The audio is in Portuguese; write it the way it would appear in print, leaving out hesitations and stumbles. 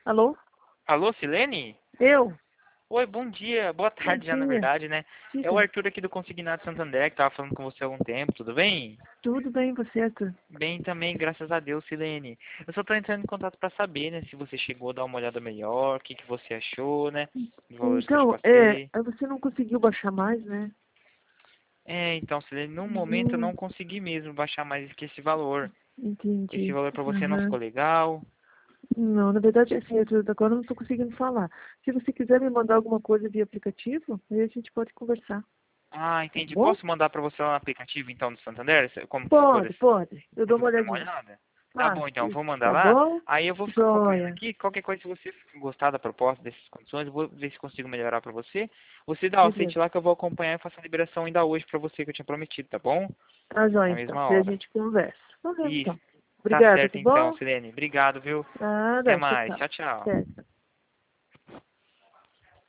Alô? Alô, Silene? Eu? Oi, bom dia. Boa Bom tarde já, na dia. verdade, né? É o Diga. Arthur aqui do Consignado Santander, que tava falando com você há algum tempo, tudo bem? Tudo bem, você, Arthur? Bem também, graças a Deus, Silene. Eu só tô entrando em contato pra saber, né, se você chegou a dar uma olhada melhor, o que que você achou, né, dos valores que eu te Então, passei. você não conseguiu baixar mais, né? Então, Silene, no momento eu Hum, não consegui mesmo baixar mais que esse valor. Esse entendi. valor pra você não Aham. ficou legal? Não, na verdade, assim, Arthur, agora eu não estou conseguindo falar. Se você quiser me mandar alguma coisa via aplicativo, aí a gente pode conversar, Ah, tá entendi. bom? Posso mandar pra você lá no aplicativo, então, do Santander? Como que ficou Pode, desse... pode. Eu Pra dou uma você dar uma olhadinha. olhada? Tá Ah, bom, então, eu isso. vou mandar Tá lá. bom? Aí eu vou ficar acompanhando Joia. aqui. Qualquer coisa, se você gostar da proposta, dessas condições, eu vou ver se consigo melhorar pra você. Você dá o Beleza. sente lá que eu vou acompanhar e faço a liberação ainda hoje pra você, que eu tinha prometido, tá bom? Tá joia, Na então. mesma Daí a hora. gente conversa. Tá bem, Isso. então. Tá Obrigada, certo, tá então, bom? Silene. Obrigado, viu? Até Nada, tchau, mais. tchau. Tchau, tchau. Certo.